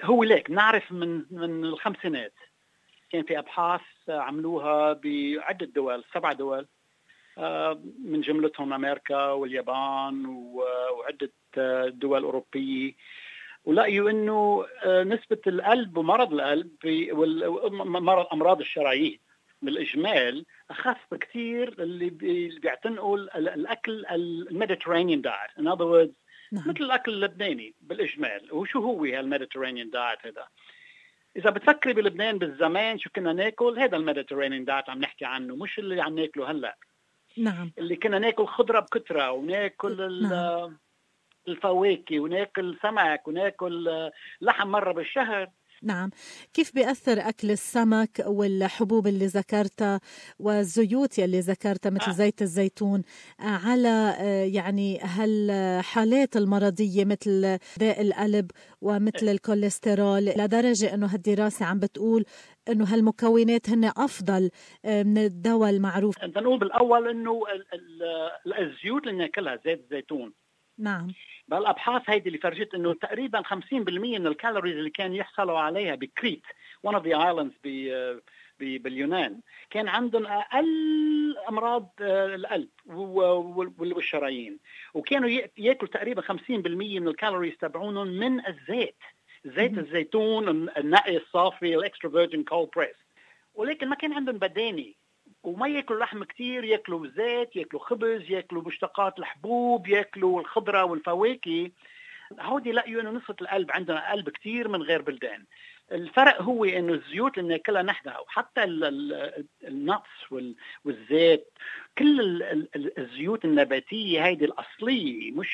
هو ليك نعرف من الخمسينات كان في أبحاث عملوها بعدة دول 7 دول، من جملتهم أمريكا واليابان وعدة دول أوروبية، ولقيوا إنه نسبة القلب ومرض القلب ومرض أمراض الشرايين بالإجمال أخف بكثير اللي بيعتنقوا الأكل الميديترينيان دايت. in other words مثل الأكل اللبناني بالإجمال. وشو هو هالميديترينيان دايت هذا؟ إذا بتفكري بلبنان بالزمان شو كنا ناكل، هذا الميديترينيان دايت عم نحكي عنه، مش اللي عم ناكله هلأ. نعم. اللي كنا ناكل خضرة بكترة وناكل الفواكه وناكل سمك وناكل لحم مرة بالشهر. نعم. كيف بيأثر أكل السمك والحبوب اللي ذكرتها والزيوت اللي ذكرتها مثل زيت الزيتون على يعني هالحالات المرضية مثل داء القلب ومثل الكوليسترول، لدرجة أنه هالدراسة عم بتقول أنه هالمكونات هن أفضل من الدواء المعروف؟ نقول بالأول أنه الزيوت اللي ناكلها زيت الزيتون. نعم. بالأبحاث هيدي اللي فرجت إنه تقريبا 50% من الكالوريز اللي كانوا يحصلوا عليها بكريت one of the islands باليونان كان عندهم أقل أمراض القلب والشرايين، وكانوا يأكلوا تقريبا 50% من الكالوريز تبعونهم من زيت الزيتون النقي الصافي الإكسترا فيرجن كول بريس. ولكن ما كان عندهم بداني وما ياكلوا لحم كتير، ياكلوا زيت، ياكلوا خبز، ياكلوا مشتقات الحبوب، ياكلوا الخضرة والفواكه. هودي لقيوا انه نسبة القلب عندنا قلب كتير من غير بلدان. الفرق هو انه الزيوت اللي ناكلها نحن وحتى النتس والزيت، كل الزيوت النباتية هيدي الأصلية مش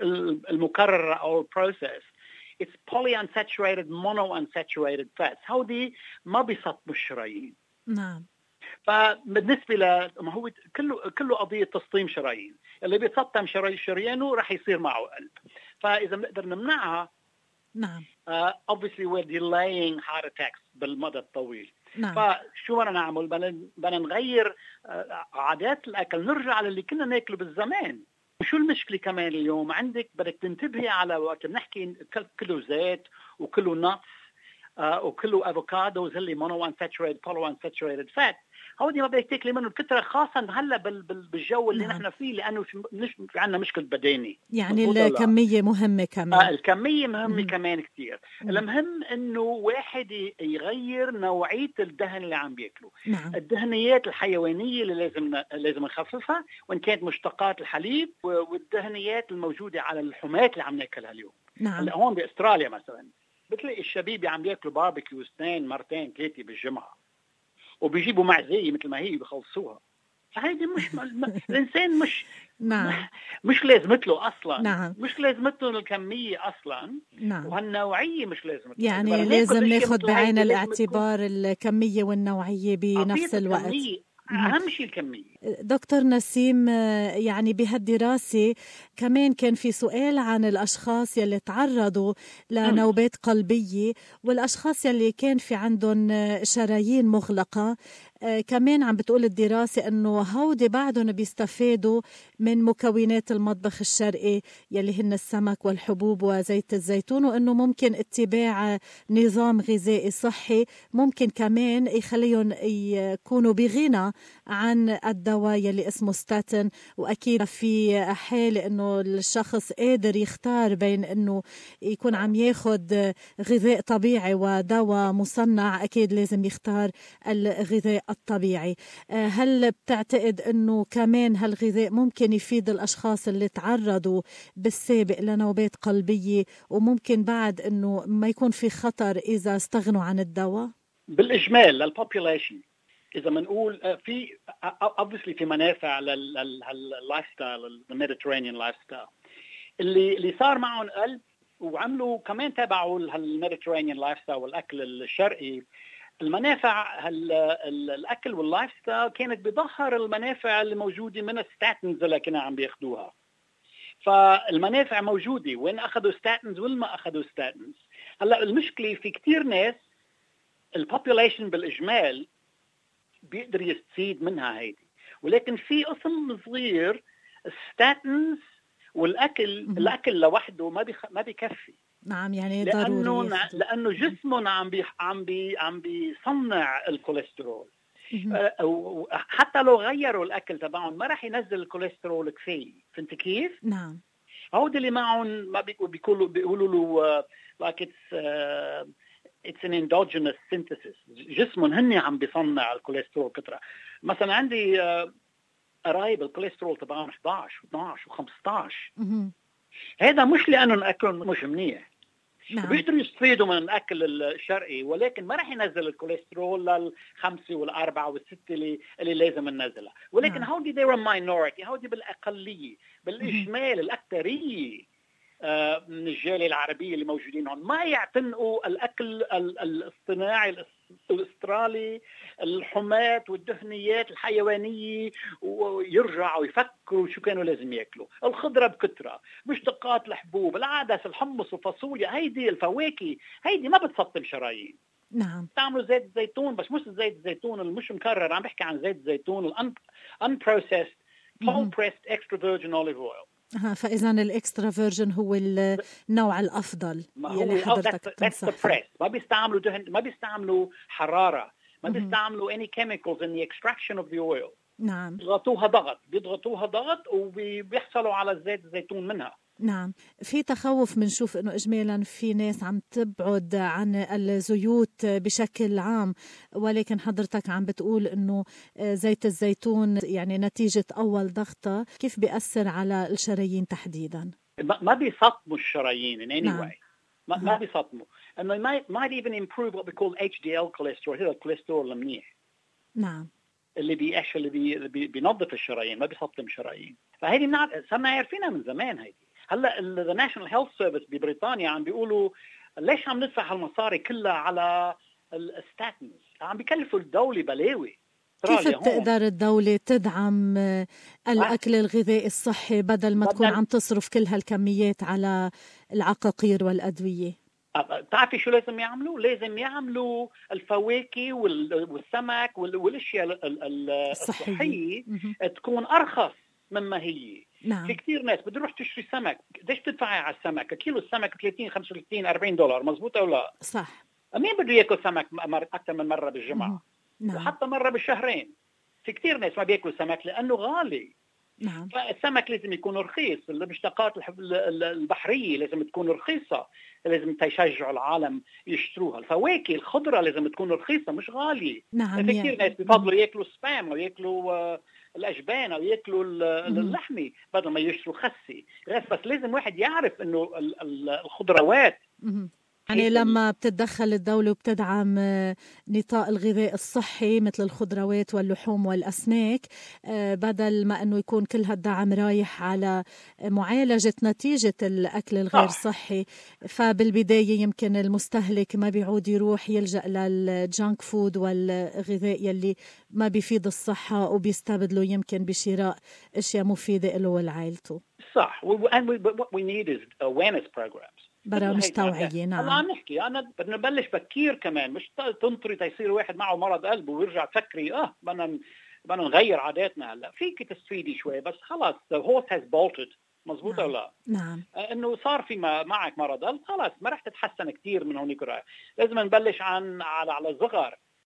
المكررة أو البروسيس. It's polyunsaturated monounsaturated fats. هودي ما بيسطموا الشرايين. نعم. فبالنسبة ما هو كله قضية تسطيم شرايين، اللي بيتسطم شريانه رح يصير معه قلب. فإذا بنقدر نمنعها نعم obviously we're delaying heart attacks بالمدى الطويل. نعم. فشو بدنا نعمل؟ بدنا نغير عادات الأكل، نرجع للي كنا ناكله بالزمان. وشو المشكلة كمان اليوم عندك بدك تنتبهي على وقت بنحكي كله زيت وكله نتس وكله افوكادوز اللي مونو انساتوريتد بولو انساتوريتد فات. هودي ما بدك تاكلي منه بكثره، خاصه هلا بالجو اللي نحن فيه، لانه في عندنا مشكله بداني. يعني الكميه مهمه كمان. الكميه مهمه كمان كثير. المهم انه واحد يغير نوعيه الدهن اللي عم بياكله. نعم. الدهنيات الحيوانيه اللي لازم نخففها، وان كانت مشتقات الحليب والدهنيات الموجوده على اللحومات اللي عم ناكلها اليوم. نعم. هلا هون باستراليا مثلا بتلاقي الشبيب عم بياكلوا باربيكيو 2 مرتين 3 بالجمعة، وبيجيبوا معزية مثل ما هي بيخلصوها. فهيدي مش الإنسان نعم. مش لازمته أصلا. نعم. مش لازمته الكمية أصلا. نعم. وهالنوعية مش لازمته. يعني لازم ناخد بعين الاعتبار الكمية والنوعية بنفس الوقت. أهم شيء الكمية. دكتور نسيم، يعني بهالدراسة كمان كان في سؤال عن الأشخاص يلي تعرضوا لنوبات قلبية والأشخاص يلي كان في عندهم شرايين مغلقة. كمان عم بتقول الدراسة أنه هودي بعدهم بيستفادوا من مكونات المطبخ الشرقي يلي هن السمك والحبوب وزيت الزيتون، وأنه ممكن اتباع نظام غذائي صحي ممكن كمان يخليهم يكونوا بغنى عن الدواء يلي اسمه ستاتين. وأكيد في حالة أنه الشخص قادر يختار بين أنه يكون عم ياخد غذاء طبيعي ودواء مصنع، أكيد لازم يختار الغذاء الطبيعي. هل بتعتقد أنه كمان هالغذاء ممكن يفيد الأشخاص اللي تعرضوا بالسابق لنوبات قلبية، وممكن بعد أنه ما يكون في خطر إذا استغنوا عن الدواء؟ بالإجمال للبوبوليشن إذا منقول في obviously في منافع لللايف ستايل الميديترينيان لايف ستايل اللي صار معهم قلب، وعملوا كمان تابعوا الميديترينيان لايف ستايل والأكل الشرقي. المنافع الأكل واللايف ستايل كانت بظهر المنافع اللي موجودة من الستاتنز اللي كنا عم بياخدوها. فالمنافع موجودة وين أخذوا ستاتنز وين ما أخذوا ستاتنز. هلأ المشكلة في كتير ناس البوبوليشن بالإجمال بيقدر يستفيد منها هيدي، ولكن في قسم صغير الستاتنز والأكل الأكل لوحده ما بيكفي. نعم، يعني ضروري لأنه جسمهم عم بيصنع الكوليسترول. أو حتى لو غيروا الأكل تبعهم ما راح ينزل الكوليسترول كفاية. فهمت كيف؟ نعم. هود اللي معهم ما بيقولوا له like it's an endogenous synthesis. جسمهم هن عم بيصنع الكوليسترول كترة. مثلا عندي قرايب الكوليسترول تبعهم 11 و12 و15. هذا مش لأنه أكلهم مش منيح. نعم. بيقدروا يستفيدوا من الأكل الشرقي، ولكن ما راح ينزل الكوليسترول لل5 وال4 وال6 اللي لازم ننزلها. ولكن هودي they were minority، هودي بالأقلية. بالإجمال الأكثرية من الجالية العربية اللي موجودين هون ما يعتنقوا الأكل الاصطناعي الاسترالي، الحمات والدهنيات الحيوانية، ويرجعوا يفكروا شو كانوا لازم يأكلوا. الخضرة بكترة، مشتقات الحبوب، العدس، الحمص والفاصوليا، هيدي الفواكه هيدي ما بتسطم شرايين. نعم. تعملوا زيت زيتون، بس مش زيت الزيتون المش مكرر، عم بحكي عن زيت الزيتون unprocessed cold pressed extra virgin olive oil. فإذا الإكسترا فيرجن هو النوع الأفضل يلي حضرتك تنصح فيه. ما بيستعملوا دهن، ما بيستعملوا حرارة، ما بيستعملوا any chemicals in the extraction of the oil. نعم. بيضغطوها ضغط وبيحصلوا على زيت الزيتون منها. نعم. في تخوف بنشوف انه اجمالا في ناس عم تبعد عن الزيوت بشكل عام، ولكن حضرتك عم بتقول انه زيت الزيتون يعني نتيجة اول ضغطة كيف بيأثر على الشرايين تحديدا؟ ما بيسطموا الشرايين in any نعم. way. ما بيسطموا. انه might even improve what we call HDL cholesterol، هذا الكوليسترول المنيح. نعم. اللي بينظف الشرايين، ما بيسطم الشرايين. فهذه صرنا عارفينها من زمان. هيدي هلا ال National Health Service ببريطانيا عم بيقولوا ليش عم ندفع المصاري كلها على الستاتينز؟ عم بيكلفوا الدولة بلاوي. كيف بتقدر الدولة تدعم الأكل الغذائي الصحي بدل ما تكون عم تصرف كل هالكميات على العقاقير والأدوية؟ تعرفي شو لازم يعملوا؟ لازم يعملوا الفواكه والسمك والاشياء الصحية تكون أرخص مما هي. نعم. في كثير ناس بدها تروح تشتري سمك، قديش بتدفعي على السمك؟ كيلو السمك 30 35 40 دولار، مزبوط او لا؟ صح. مين بده ياكل سمك اكثر من مره بالجمعه؟ نعم. وحتى مره بالشهرين. في كثير ناس ما بياكلوا سمك لانه غالي. نعم. فالسمك لازم يكون رخيص، المشتقات البحرية لازم تكون رخيصة، لازم تشجعوا العالم يشتروها. الفواكه الخضرة لازم تكون رخيصة مش غالية. نعم. في كثير ناس بيفضلوا ياكلوا سبام أو ياكلوا الأجبان أو ياكلوا اللحمة بدل ما يشتروا خسي. بس لازم واحد يعرف إنه الخضروات يعني لما بتتدخل الدولة وبتدعم نطاق الغذاء الصحي مثل الخضروات واللحوم والأسماك، بدل ما أنه يكون كل هالدعم رايح على معالجة نتيجة الأكل الغير صحي، فبالبداية يمكن المستهلك ما بيعود يروح يلجأ للجانك فود والغذاء يلي ما بيفيد الصحة وبيستبدله يمكن بشراء أشياء مفيدة له ولعائلته. صح. And what we need is awareness programs. برامج توعية. نعم. هلا عم نحكي أنا بدنا نبلش بكير كمان، مش تنطري تيصير واحد معه مرض قلب ويرجع تفكري بدنا نغير عاداتنا. هلا فيك تستفيدي شوي بس خلاص the horse has bolted. مزبوط أو لا؟ نعم. إنه صار في معك مرض قلب خلاص ما رح تتحسن كتير من هونيك رايح. لازم نبلش على صغر.